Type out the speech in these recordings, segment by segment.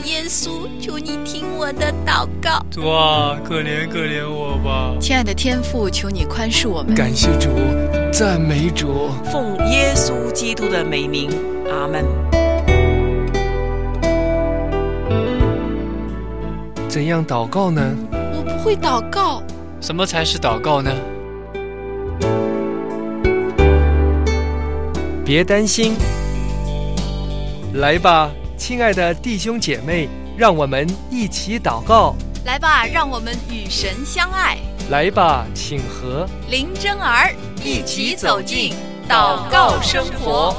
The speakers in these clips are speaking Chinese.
耶稣，求你听我的祷告。 主啊，可怜可怜我吧。 亲爱的天父，求你宽恕我们。 感谢主，赞美主。 奉耶稣基督的美名，阿们。 怎样祷告呢？ 我不会祷告。 什么才是祷告呢？ 别担心，来吧，亲爱的弟兄姐妹，让我们一起祷告。 来吧，让我们与神相爱。 来吧，请和林真儿一起走进祷告生活。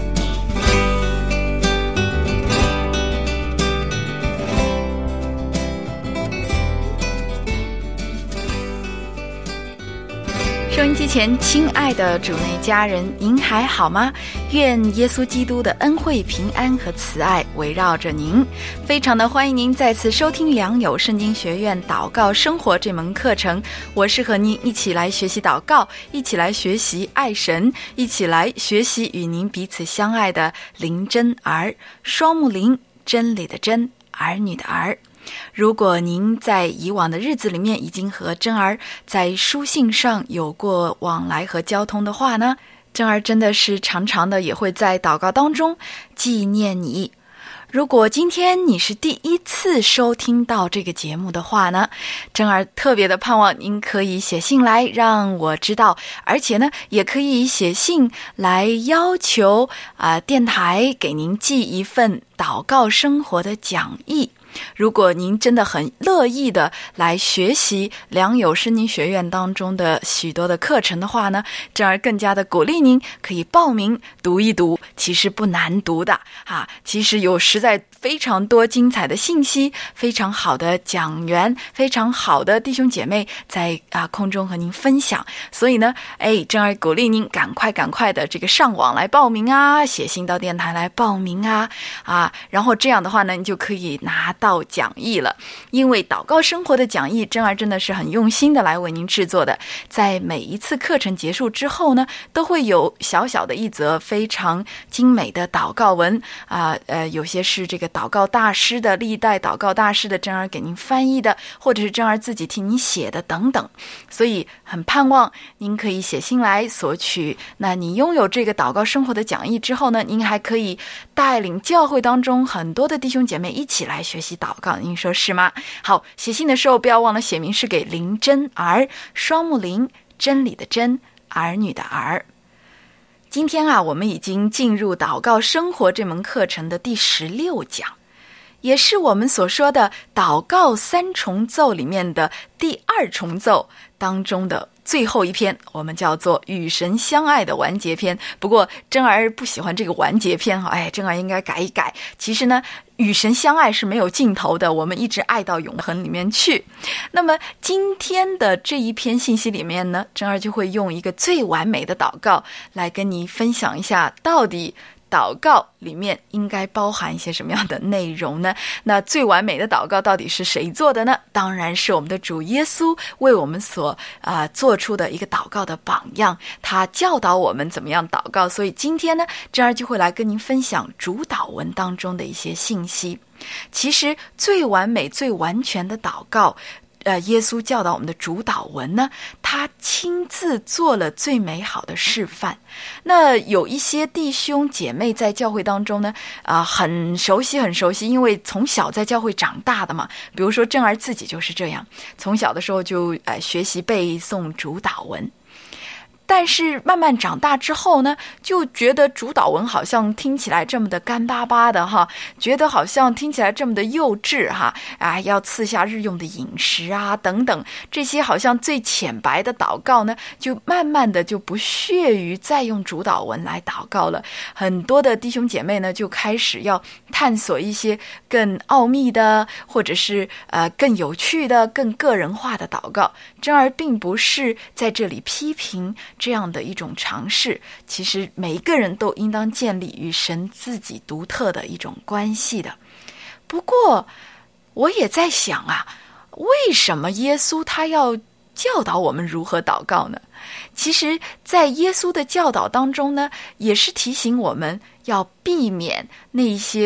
收音机前亲爱的主内家人，您还好吗？愿耶稣基督的恩惠平安和慈爱围绕着您。非常的欢迎您再次收听良友圣经学院祷告生活这门课程。我是和您一起来学习祷告，一起来学习爱神，一起来学习与您彼此相爱的林真儿，双木林，真理的真，儿女的儿。如果您在以往的日子里面已经和真儿在书信上有过往来和交通的话呢，真儿真的是常常的也会在祷告当中纪念你。如果今天你是第一次收听到这个节目的话呢，真儿特别的盼望您可以写信来让我知道，而且呢也可以写信来要求电台给您寄一份祷告生活的讲义。如果您真的很乐意的来学习良友圣经学院当中的许多的课程的话呢，真儿更加的鼓励您可以报名读一读，其实不难读的其实有实在非常多精彩的信息，非常好的讲员，非常好的弟兄姐妹在空中和您分享。所以呢真儿鼓励您赶快的这个上网来报名写信到电台来报名然后这样的话呢，你就可以拿到讲义了。因为祷告生活的讲义，真儿真的是很用心的来为您制作的，在每一次课程结束之后呢，都会有小小的一则非常精美的祷告文有些是这个祷告大师的历代祷告大师的真儿给您翻译的，或者是真儿自己替您写的等等。所以很盼望您可以写信来索取。那你拥有这个祷告生活的讲义之后呢，您还可以带领教会当中很多的弟兄姐妹一起来学习祷告，您说是吗？好，写信的时候不要忘了写明是给林真儿，双木林，真理的真，儿女的儿。今天我们已经进入祷告生活这门课程的第16讲，也是我们所说的祷告三重奏里面的第2重奏当中的最后一篇，我们叫做与神相爱的完结篇。不过真儿不喜欢这个完结篇真儿应该改一改。其实呢，与神相爱是没有尽头的，我们一直爱到永恒里面去。那么今天的这一篇信息里面呢，真儿就会用一个最完美的祷告来跟你分享一下，到底祷告里面应该包含一些什么样的内容呢？那最完美的祷告到底是谁做的呢？当然是我们的主耶稣为我们所做出的一个祷告的榜样，他教导我们怎么样祷告。所以今天呢，真儿就会来跟您分享主祷文当中的一些信息。其实最完美最完全的祷告耶稣教导我们的主祷文呢，他亲自做了最美好的示范。那有一些弟兄姐妹在教会当中呢很熟悉，因为从小在教会长大的嘛。比如说真儿自己就是这样，从小的时候就学习背诵主祷文。但是慢慢长大之后呢，就觉得主祷文好像听起来这么的干巴巴的觉得好像听起来这么的幼稚要赐下日用的饮食等等，这些好像最浅白的祷告呢，就慢慢的就不屑于再用主祷文来祷告了。很多的弟兄姐妹呢，就开始要探索一些更奥秘的，或者是更有趣的、更个人化的祷告。真儿并不是在这里批评这样的一种尝试，其实每一个人都应当建立与神自己独特的一种关系的。不过我也在想为什么耶稣他要教导我们如何祷告呢？其实在耶稣的教导当中呢，也是提醒我们要避免那些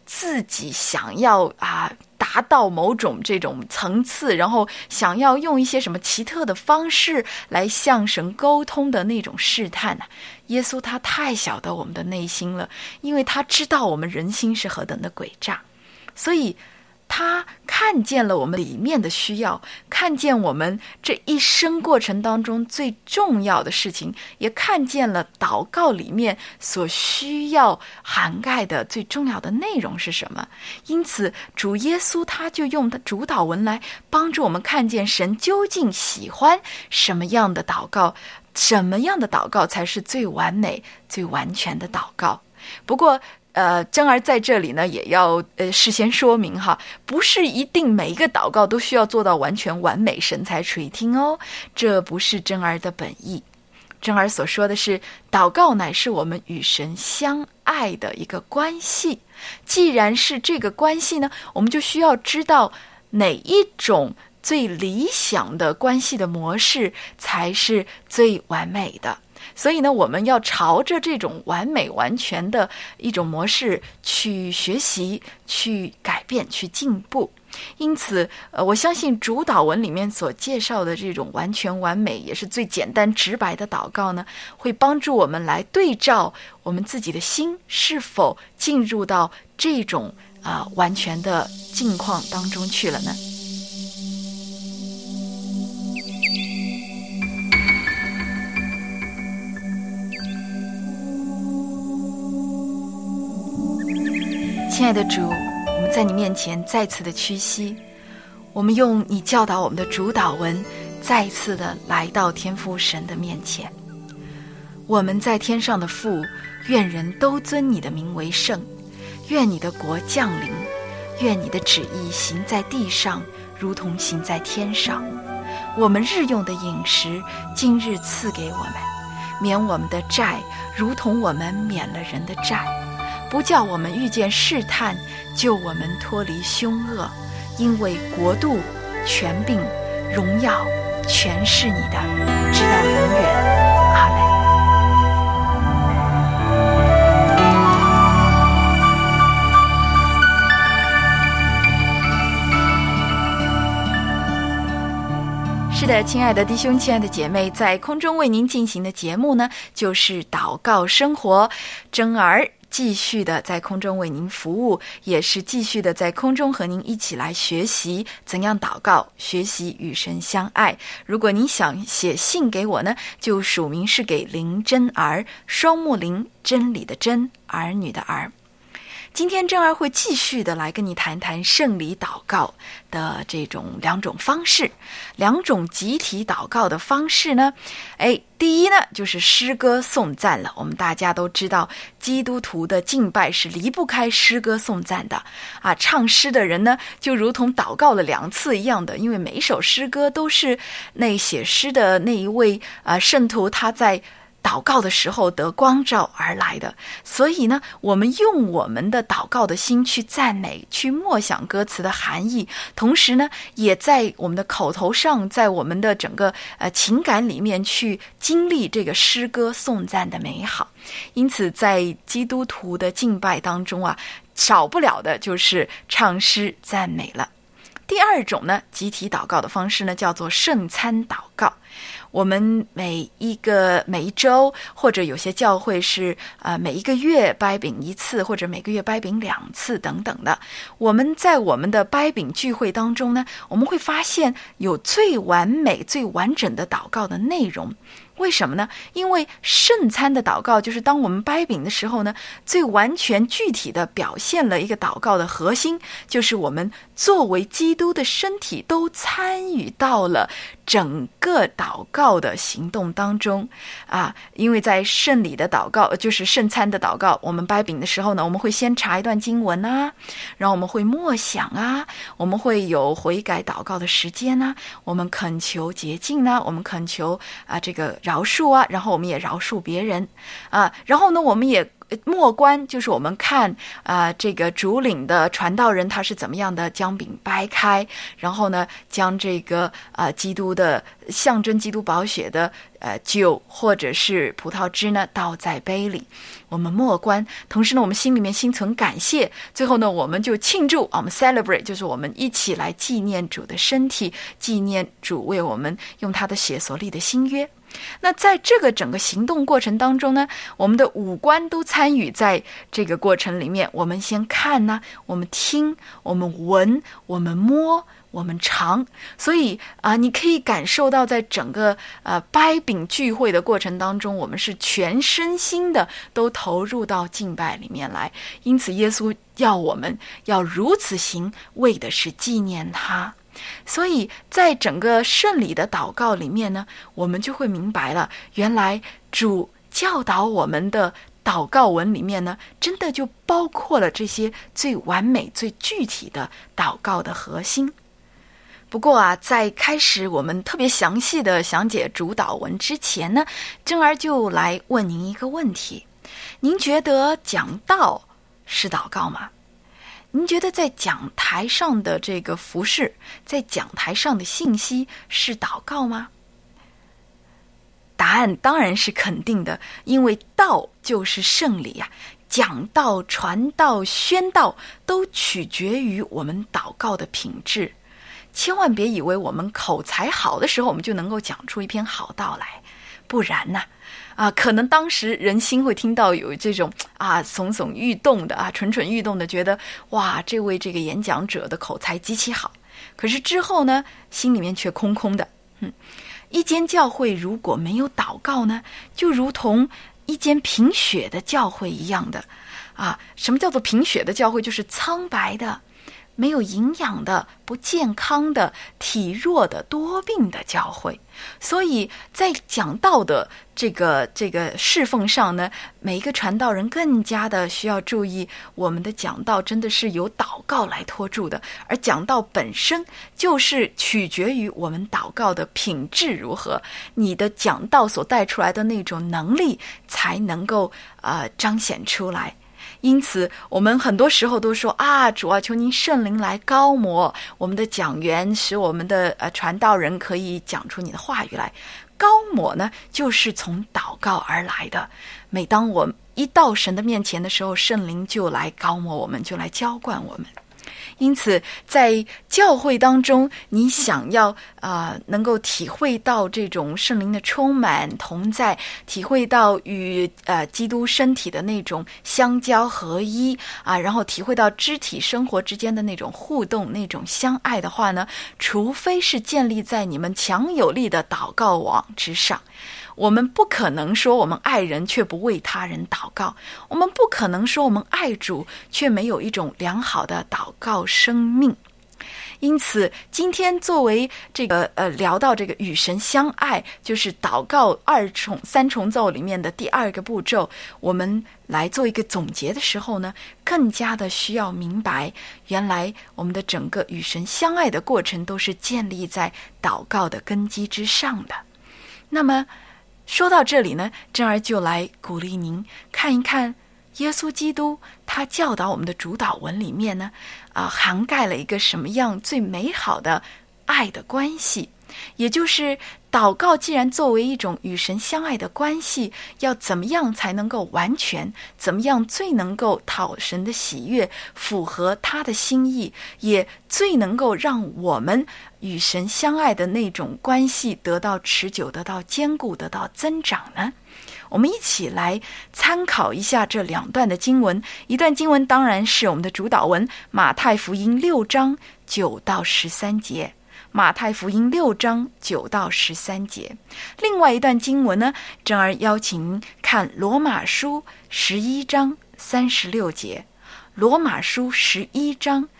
自己想要达到某种这种层次，然后想要用一些什么奇特的方式来向神沟通的那种试探耶稣他太晓得我们的内心了，因为他知道我们人心是何等的诡诈，所以他看见了我们里面的需要，看见我们这一生过程当中最重要的事情，也看见了祷告里面所需要涵盖的最重要的内容是什么。因此主耶稣他就用主祷文来帮助我们看见神究竟喜欢什么样的祷告，什么样的祷告才是最完美最完全的祷告。不过珍儿在这里呢也要事先说明不是一定每一个祷告都需要做到完全完美神才垂听哦，这不是珍儿的本意。珍儿所说的是，祷告乃是我们与神相爱的一个关系，既然是这个关系呢，我们就需要知道哪一种最理想的关系的模式才是最完美的。所以呢，我们要朝着这种完美完全的一种模式去学习，去改变，去进步。因此我相信主祷文里面所介绍的这种完全完美也是最简单直白的祷告呢，会帮助我们来对照我们自己的心是否进入到这种完全的境况当中去了呢。亲爱的主，我们在你面前再次的屈膝，我们用你教导我们的主祷文再一次的来到天父神的面前。我们在天上的父，愿人都尊你的名为圣，愿你的国降临，愿你的旨意行在地上如同行在天上。我们日用的饮食今日赐给我们，免我们的债如同我们免了人的债，不叫我们遇见试探，救我们脱离凶恶，因为国度、权柄、荣耀全是你的，直到永远。阿们。是的，亲爱的弟兄，亲爱的姐妹，在空中为您进行的节目呢，就是祷告生活。珍儿继续的在空中为您服务，也是继续的在空中和您一起来学习怎样祷告，学习与神相爱。如果您想写信给我呢，就署名是给林珍儿，双木林，真理的真，儿女的儿。今天珍儿会继续的来跟你谈谈圣礼祷告的这种两种方式，两种集体祷告的方式呢。第一呢，就是诗歌颂赞了。我们大家都知道，基督徒的敬拜是离不开诗歌颂赞的唱诗的人呢，就如同祷告了2次一样的，因为每一首诗歌都是那写诗的那一位圣徒他在祷告的时候得光照而来的。所以呢，我们用我们的祷告的心去赞美，去默想歌词的含义，同时呢，也在我们的口头上，在我们的整个情感里面去经历这个诗歌颂赞的美好。因此在基督徒的敬拜当中少不了的就是唱诗赞美了。第二种呢，集体祷告的方式呢，叫做圣餐祷告。我们每一周，或者有些教会是每一个月掰饼1次，或者每个月掰饼2次等等的。我们在我们的掰饼聚会当中呢，我们会发现有最完美最完整的祷告的内容。为什么呢？因为圣餐的祷告就是当我们掰饼的时候呢，最完全具体的表现了一个祷告的核心，就是我们作为基督的身体都参与到了整个祷告的行动当中因为在圣礼的祷告，就是圣餐的祷告，我们掰饼的时候呢，我们会先查一段经文然后我们会默想我们会有悔改祷告的时间我们恳求洁净我们恳求这个饶恕然后我们也饶恕别人然后呢，我们也末观就是我们看这个主领的传道人他是怎么样的将饼掰开，然后呢将这个基督的象征基督宝血的酒或者是葡萄汁呢倒在杯里，我们末观，同时呢我们心里面心存感谢，最后呢我们就庆祝，我们 celebrate 就是我们一起来纪念主的身体，纪念主为我们用他的血所立的新约。那在这个整个行动过程当中呢，我们的五官都参与在这个过程里面，我们先看呢，我们听，我们闻，我们摸，我们尝，所以你可以感受到在整个掰饼聚会的过程当中，我们是全身心的都投入到敬拜里面来，因此耶稣要我们要如此行，为的是纪念他。所以在整个圣礼的祷告里面呢，我们就会明白了，原来主教导我们的祷告文里面呢，真的就包括了这些最完美最具体的祷告的核心。不过在开始我们特别详细的详解主祷文之前呢，珍儿就来问您一个问题，您觉得讲道是祷告吗？您觉得在讲台上的这个服事，在讲台上的信息是祷告吗？答案当然是肯定的，因为道就是圣礼讲道、传道、宣道都取决于我们祷告的品质。千万别以为我们口才好的时候我们就能够讲出一篇好道来，不然呢可能当时人心会听到有这种耸耸欲动的蠢蠢欲动的，觉得哇，这位这个演讲者的口才极其好，可是之后呢心里面却空空的。一间教会如果没有祷告呢，就如同一间贫血的教会一样的什么叫做贫血的教会？就是苍白的，没有营养的，不健康的，体弱的，多病的教会。所以在讲道的这个侍奉上呢，每一个传道人更加的需要注意，我们的讲道真的是由祷告来托住的，而讲道本身就是取决于我们祷告的品质如何，你的讲道所带出来的那种能力才能够彰显出来。因此我们很多时候都说主求您圣灵来高摩我们的讲员，使我们的传道人可以讲出你的话语来。高摩呢就是从祷告而来的，每当我一到神的面前的时候，圣灵就来高摩我们，就来浇灌我们。因此在教会当中，你想要能够体会到这种圣灵的充满同在，体会到与基督身体的那种相交合一然后体会到肢体生活之间的那种互动，那种相爱的话呢，除非是建立在你们强有力的祷告网之上。我们不可能说我们爱人却不为他人祷告，我们不可能说我们爱主却没有一种良好的祷告生命。因此今天作为这个聊到这个与神相爱，就是祷告三重奏里面的第二个步骤，我们来做一个总结的时候呢，更加的需要明白，原来我们的整个与神相爱的过程都是建立在祷告的根基之上的。那么说到这里呢，珍儿就来鼓励您看一看耶稣基督他教导我们的主祷文里面呢涵盖了一个什么样最美好的爱的关系。也就是祷告既然作为一种与神相爱的关系，要怎么样才能够完全，怎么样最能够讨神的喜悦，符合他的心意，也最能够让我们与神相爱的那种关系得到持久，得到坚固，得到增长呢？我们一起来参考一下这两段的经文。一段经文当然是我们的主祷文，马太福音6章9到13节，马太福音6章9到13节。另外一段经文呢，珍儿邀请您看罗马书11章36节，罗马书11章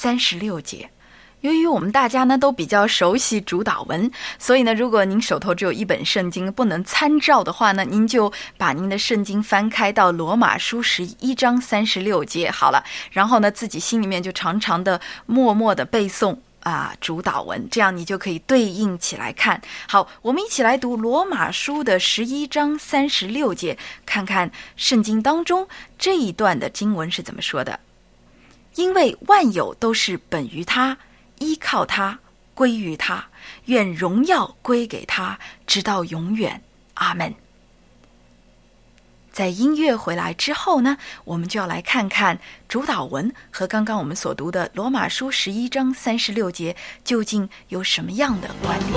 36节。由于我们大家呢都比较熟悉主祷文，所以呢如果您手头只有一本圣经不能参照的话呢，您就把您的圣经翻开到罗马书11章36节好了，然后呢自己心里面就常常的默默的背诵主导文，这样你就可以对应起来看。好，我们一起来读罗马书的11章36节，看看圣经当中这一段的经文是怎么说的。因为万有都是本于他，依靠他，归于他，愿荣耀归给他，直到永远。阿们。在音乐回来之后呢，我们就要来看看主导文和刚刚我们所读的罗马书11章36节究竟有什么样的关联。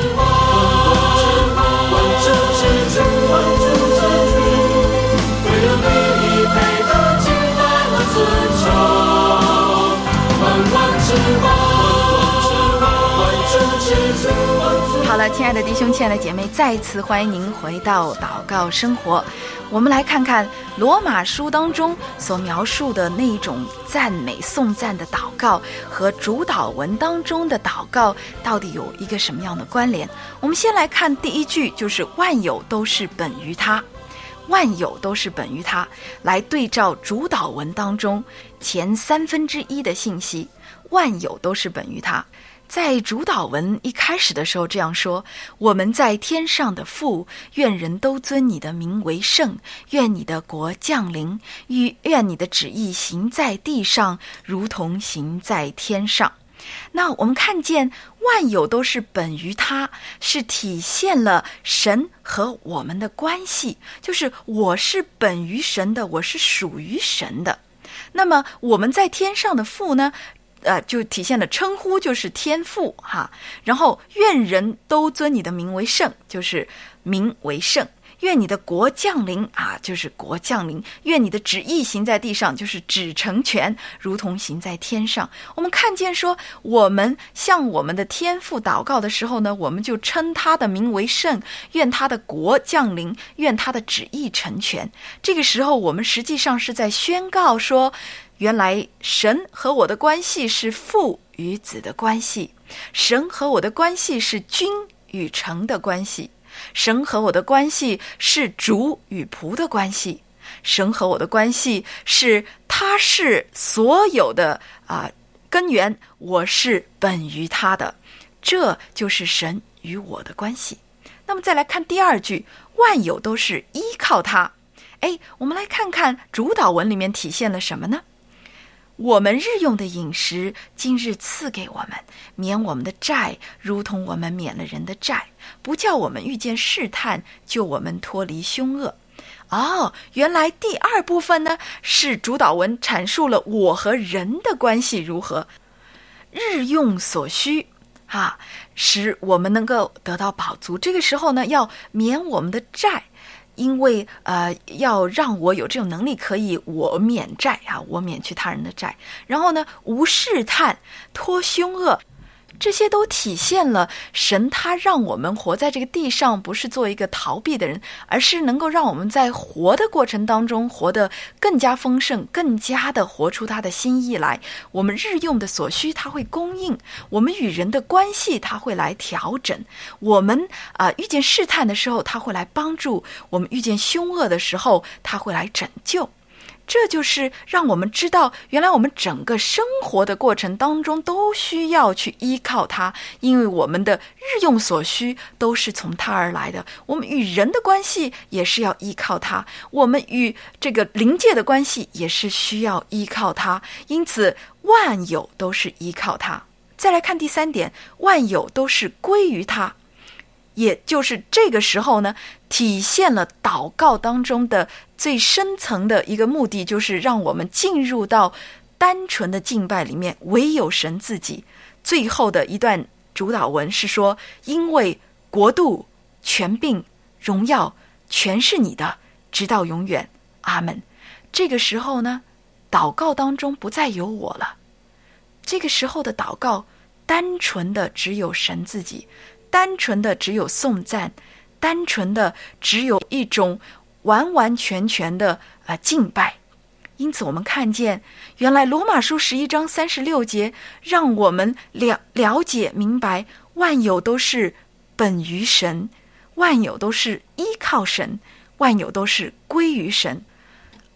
好了，亲爱的弟兄，亲爱的姐妹，再次欢迎您回到祷告生活。我们来看看罗马书当中所描述的那种赞美颂赞的祷告和主导文当中的祷告到底有一个什么样的关联。我们先来看第一句，就是万有都是本于他，万有都是本于他，来对照主导文当中前1/3的信息，万有都是本于他。在主导文一开始的时候这样说，我们在天上的父，愿人都尊你的名为圣，愿你的国降临，愿你的旨意行在地上，如同行在天上。那我们看见万有都是本于他，是体现了神和我们的关系，就是我是本于神的，我是属于神的。那么我们在天上的父呢，就体现了称呼，就是天父哈。然后愿人都尊你的名为圣，就是名为圣。愿你的国降临就是国降临。愿你的旨意行在地上，就是旨成全，如同行在天上。我们看见说，我们向我们的天父祷告的时候呢，我们就称他的名为圣，愿他的国降临，愿他的旨意成全。这个时候我们实际上是在宣告说，原来神和我的关系是父与子的关系，神和我的关系是君与臣的关系，神和我的关系是主与仆的关系，神和我的关系是他是所有的根源，我是本于他的，这就是神与我的关系。那么再来看第二句，万有都是依靠他。我们来看看主导文里面体现了什么呢？我们日用的饮食今日赐给我们，免我们的债，如同我们免了人的债，不叫我们遇见试探，救我们脱离凶恶。原来第二部分呢，是主导文阐述了我和人的关系如何，日用所需使我们能够得到饱足。这个时候呢，要免我们的债，因为要让我有这种能力，可以我免债我免去他人的债。然后呢，无试探，脱凶恶，这些都体现了神他让我们活在这个地上，不是做一个逃避的人，而是能够让我们在活的过程当中活得更加丰盛，更加的活出他的心意来。我们日用的所需他会供应，我们与人的关系他会来调整，我们遇见试探的时候他会来帮助，我们遇见凶恶的时候他会来拯救。这就是让我们知道，原来我们整个生活的过程当中都需要去依靠他，因为我们的日用所需都是从他而来的。我们与人的关系也是要依靠他，我们与这个灵界的关系也是需要依靠他，因此万有都是依靠他。再来看第三点，万有都是归于他，也就是这个时候呢，体现了祷告当中的最深层的一个目的，就是让我们进入到单纯的敬拜里面，唯有神自己。最后的一段主导文是说，因为国度、权柄、荣耀全是你的，直到永远。阿们。这个时候呢，祷告当中不再有我了，这个时候的祷告单纯的只有神自己，单纯的只有颂赞，单纯的只有一种完完全全的敬拜。因此我们看见，原来罗马书11章36节让我们了解明白，万有都是本于神，万有都是依靠神，万有都是归于神。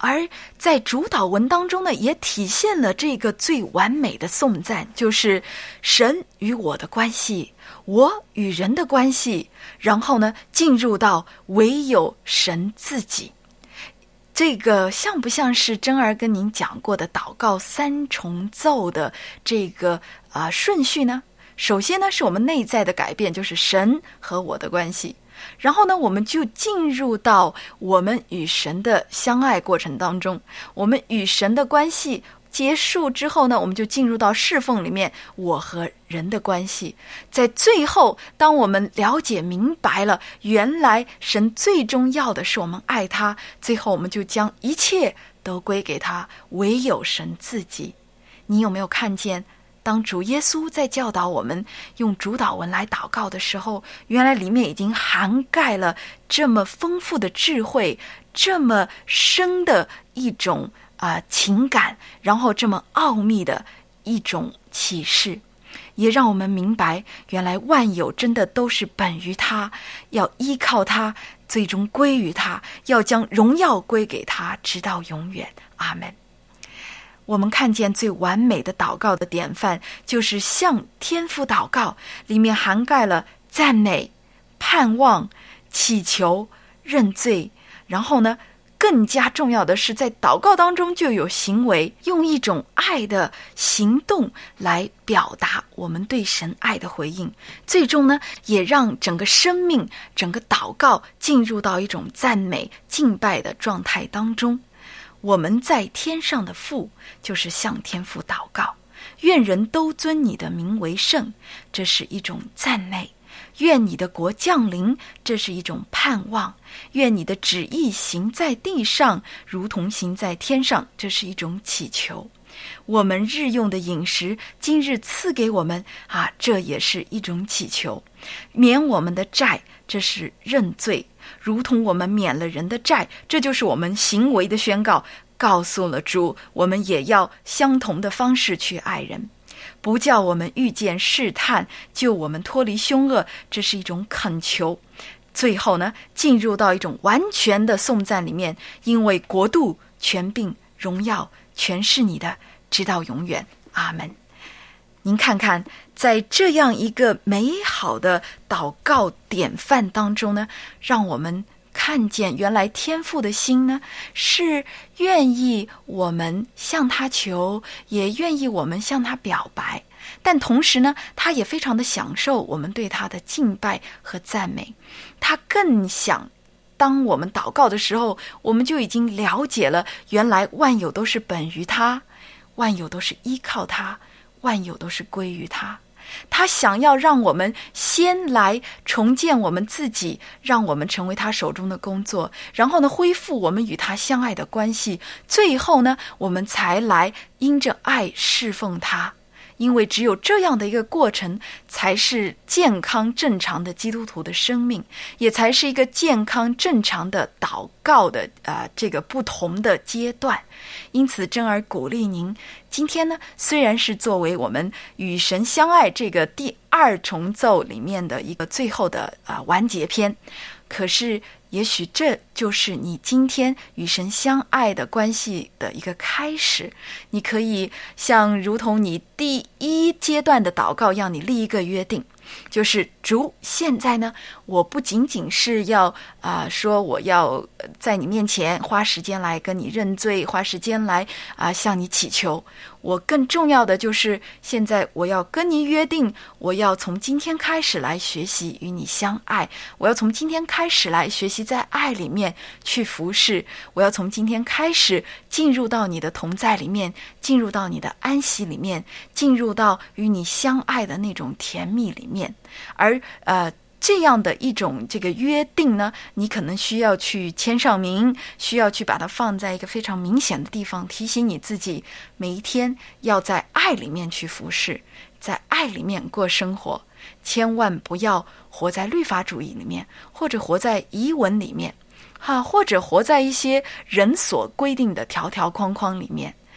而在主祷文当中呢，也体现了这个最完美的颂赞，就是神与我的关系，我与人的关系，然后呢，进入到唯有神自己。这个像不像是珍儿跟您讲过的祷告三重奏的这个顺序呢？首先呢，是我们内在的改变，就是神和我的关系。然后呢，我们就进入到我们与神的相爱过程当中，我们与神的关系结束之后呢，我们就进入到侍奉里面，我和人的关系。在最后，当我们了解明白了原来神最终要的是我们爱他，最后我们就将一切都归给他，唯有神自己。你有没有看见，当主耶稣在教导我们用主祷文来祷告的时候，原来里面已经涵盖了这么丰富的智慧，这么深的一种情感，然后这么奥秘的一种启示，也让我们明白原来万有真的都是本于他，要依靠他，最终归于他，要将荣耀归给他，直到永远。阿们。我们看见最完美的祷告的典范，就是向天父祷告，里面涵盖了赞美、盼望、祈求、认罪，然后呢，更加重要的是在祷告当中就有行为，用一种爱的行动来表达我们对神爱的回应，最终呢，也让整个生命、整个祷告进入到一种赞美敬拜的状态当中。我们在天上的父，就是向天父祷告，愿人都尊你的名为圣，这是一种赞美；愿你的国降临，这是一种盼望；愿你的旨意行在地上，如同行在天上，这是一种祈求。我们日用的饮食，今日赐给我们这也是一种祈求。免我们的债，这是认罪，如同我们免了人的债，这就是我们行为的宣告，告诉了主，我们也要相同的方式去爱人。不叫我们遇见试探，救我们脱离凶恶，这是一种恳求。最后呢，进入到一种完全的颂赞里面，因为国度、权柄、荣耀全是你的，直到永远。阿们。您看看，在这样一个美好的祷告典范当中呢，让我们看见原来天父的心呢，是愿意我们向他求，也愿意我们向他表白，但同时呢，他也非常的享受我们对他的敬拜和赞美。他更想当我们祷告的时候，我们就已经了解了原来万有都是本于他，万有都是依靠他，万有都是归于他。他想要让我们先来重建我们自己，让我们成为他手中的工作，然后呢，恢复我们与他相爱的关系，最后呢，我们才来因着爱侍奉他。因为只有这样的一个过程，才是健康正常的基督徒的生命，也才是一个健康正常的祷告的这个不同的阶段。因此珍儿鼓励您，今天呢，虽然是作为我们与神相爱这个第二重奏里面的一个最后的完结篇，可是也许这就是你今天与神相爱的关系的一个开始。你可以像如同你第一阶段的祷告，要你立一个约定，就是主，现在呢，我不仅仅是要说我要在你面前花时间来跟你认罪，花时间来向你祈求，我更重要的就是现在我要跟你约定，我要从今天开始来学习与你相爱，我要从今天开始来学习在爱里面去服侍，我要从今天开始进入到你的同在里面，进入到你的安息里面，进入到与你相爱的那种甜蜜里面。而这样的一种这个约定呢，你可能需要去签上名，需要去把它放在一个非常明显的地方，提醒你自己每一天要在爱里面去服侍，在爱里面过生活，千万不要活在律法主义里面，或者活在仪文里面或者活在一些人所规定的条条框框里面。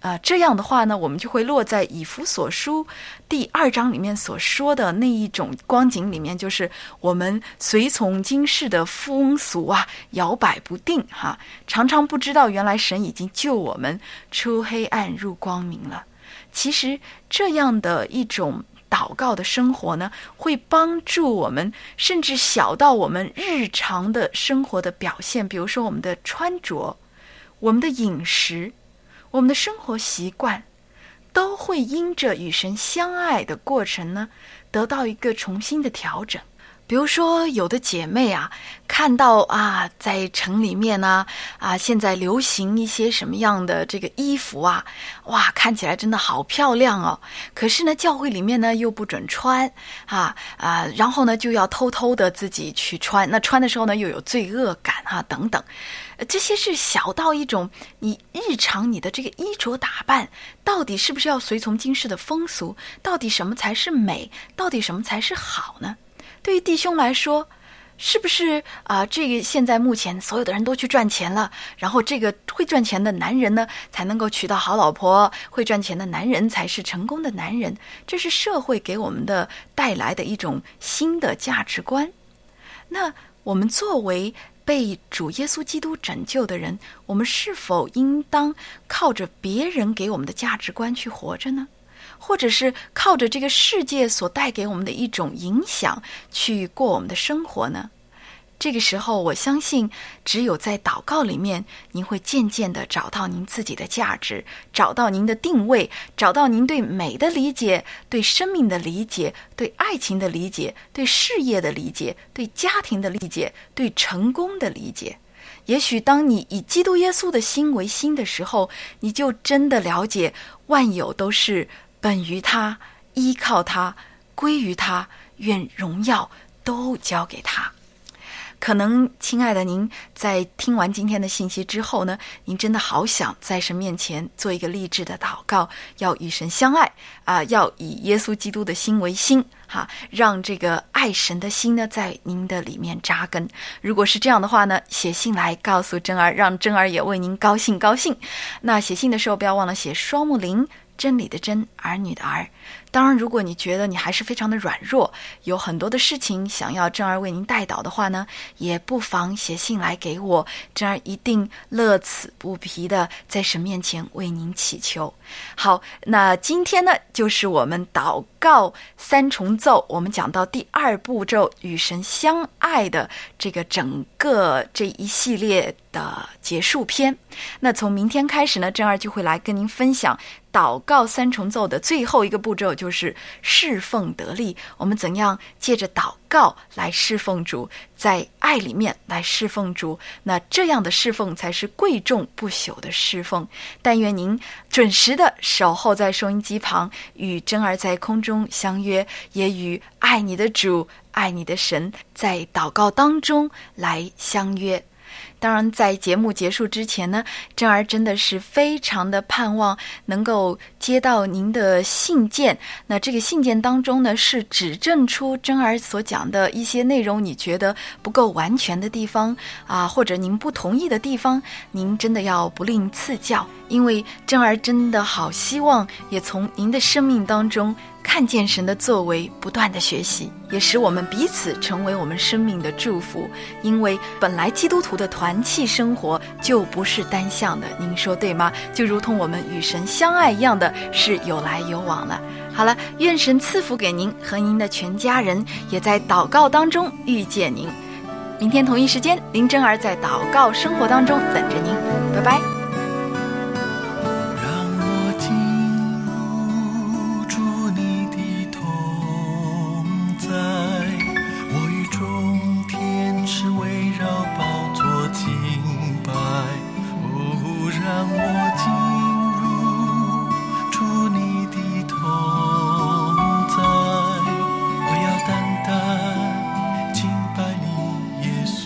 这样的话呢，我们就会落在以弗所书第2章里面所说的那一种光景里面，就是我们随从今世的风俗啊，摇摆不定哈，常常不知道原来神已经救我们出黑暗入光明了。其实这样的一种祷告的生活呢，会帮助我们，甚至小到我们日常的生活的表现，比如说我们的穿着、我们的饮食、我们的生活习惯，都会因着与神相爱的过程呢，得到一个重新的调整。比如说有的姐妹啊，看到在城里面呢现在流行一些什么样的这个衣服啊，哇，看起来真的好漂亮哦。可是呢，教会里面呢又不准穿然后呢就要偷偷的自己去穿，那穿的时候呢又有罪恶感等等。这些是小到一种你日常你的这个衣着打扮，到底是不是要随从今世的风俗？到底什么才是美？到底什么才是好呢？对于弟兄来说，是不是这个现在目前所有的人都去赚钱了，然后这个会赚钱的男人呢才能够娶到好老婆，会赚钱的男人才是成功的男人？这是社会给我们的带来的一种新的价值观。那我们作为被主耶稣基督拯救的人，我们是否应当靠着别人给我们的价值观去活着呢？或者是靠着这个世界所带给我们的一种影响去过我们的生活呢？这个时候我相信只有在祷告里面，您会渐渐地找到您自己的价值，找到您的定位，找到您对美的理解，对生命的理解，对爱情的理解，对事业的理解，对家庭的理解，对成功的理解。也许当你以基督耶稣的心为心的时候，你就真的了解万有都是本于他，依靠他，归于他，愿荣耀都交给他。可能亲爱的您在听完今天的信息之后呢，您真的好想在神面前做一个励志的祷告，要与神相爱要以耶稣基督的心为心让这个爱神的心呢在您的里面扎根。如果是这样的话呢，写信来告诉真儿，让真儿也为您高兴高兴。那写信的时候不要忘了写双木林，真理的真，儿女的儿。当然如果你觉得你还是非常的软弱，有很多的事情想要真儿为您代祷的话呢，也不妨写信来给我，真儿一定乐此不疲的在神面前为您祈求。好，那今天呢就是我们祷告3重奏，我们讲到第2步骤与神相爱的这个整个这一系列的结束篇。那从明天开始呢，真儿就会来跟您分享祷告3重奏的最后一个步骤，就是侍奉得力。我们怎样借着祷告来侍奉主，在爱里面来侍奉主，那这样的侍奉才是贵重不朽的侍奉。但愿您准时的守候在收音机旁，与真儿在空中相约，也与爱你的主，爱你的神在祷告当中来相约。当然在节目结束之前呢，真儿真的是非常的盼望能够接到您的信件。那这个信件当中呢，是指正出真儿所讲的一些内容你觉得不够完全的地方或者您不同意的地方，您真的要不吝赐教。因为真儿真的好希望也从您的生命当中看见神的作为，不断的学习，也使我们彼此成为我们生命的祝福。因为本来基督徒的团契生活就不是单向的，您说对吗？就如同我们与神相爱一样的，是有来有往了。好了，愿神赐福给您和您的全家人，也在祷告当中遇见您。明天同一时间，林真儿在祷告生活当中等着您，拜拜。 让我进入主你的同在，我要单单敬拜你耶稣。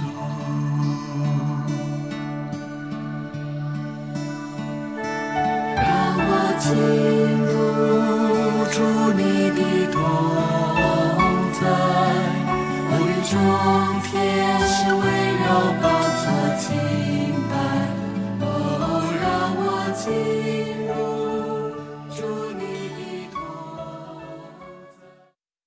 让我进入主你的同在，我与众